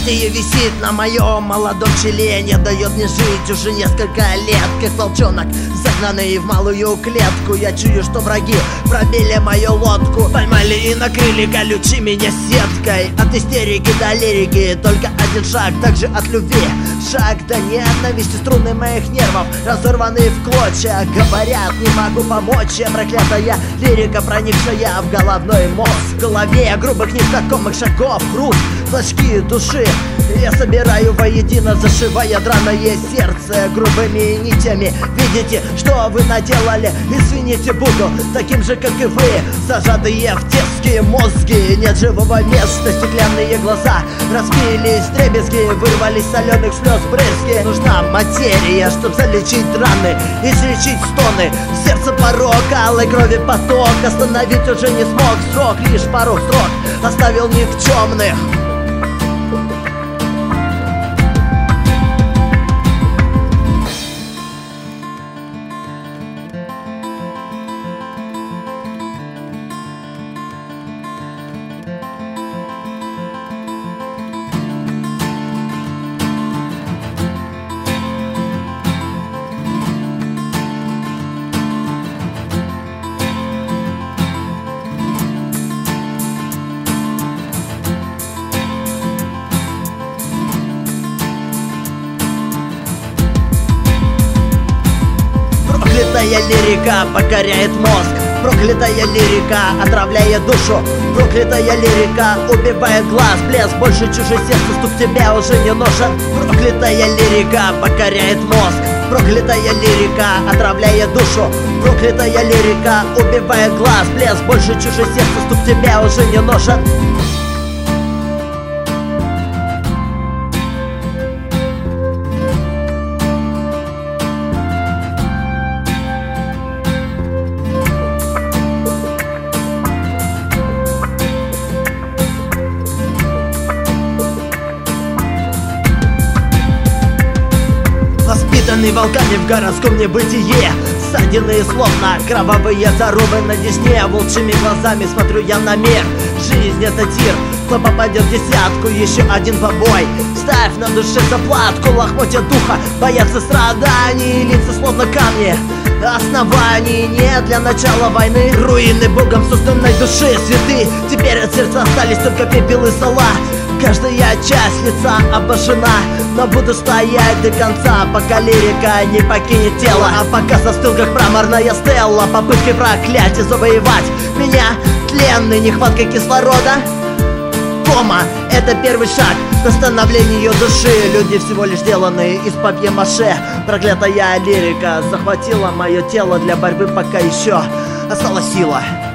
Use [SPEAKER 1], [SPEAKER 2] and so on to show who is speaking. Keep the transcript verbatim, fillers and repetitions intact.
[SPEAKER 1] Проклятие висит на моем молодом челе, не дает мне жить уже несколько лет. Как волчонок, загнанный в малую клетку, я чую, что враги пробили мою лодку. Поймали и накрыли колючей меня сеткой. От истерики до лирики только один шаг, также от любви шаг до ненависти. Струны моих нервов разорваны в клочья. Говорят, не могу помочь, я проклятая лирика, проникшая в головной мозг. В голове грубых незнакомых шагов, хруст, флажки души я собираю воедино, зашивая драное сердце грубыми нитями. Видите, что вы наделали? Извините, буду таким же, как и вы, зажатые в детские мозги. Нет живого места, стеклянные глаза разбились дребезги, вырвались соленых слез брызги. Нужна материя, чтоб залечить раны, излечить стоны. Сердце порока, алой крови поток остановить уже не смог. Срок, лишь пару строк оставил никчемных. Проклятая лирика покоряет мозг, проклятая лирика отравляет душу, проклятая лирика убивает глаз, блеск больше чужой сердца, стук тебя уже не нужен. Проклятая лирика покоряет мозг, проклятая лирика отравляет душу, проклятая лирика убивает глаз, блеск больше чужой сердца, стук тебя уже не нужен. Воспитанный волками в городском небытие, ссадины словно кровавые зарубы на десне. Волчьими глазами смотрю я на мир. Жизнь — это тир, кто попадет в десятку, еще один побой. Ставь на душе заплатку, лохмотья духа боятся страданий, лица словно камни оснований нет для начала войны. Руины богом созданной души святы, теперь от сердца остались только пепел и зола. Каждая часть лица обожжена, но буду стоять до конца, пока лирика не покинет тело. А пока застыл, как мраморная стелла, попыткой проклятия завоевать меня тленной нехваткой кислорода. Кома — это первый шаг к восстановлению души. Люди всего лишь сделаны из папье-маше. Проклятая лирика захватила мое тело для борьбы, пока еще осталась сила.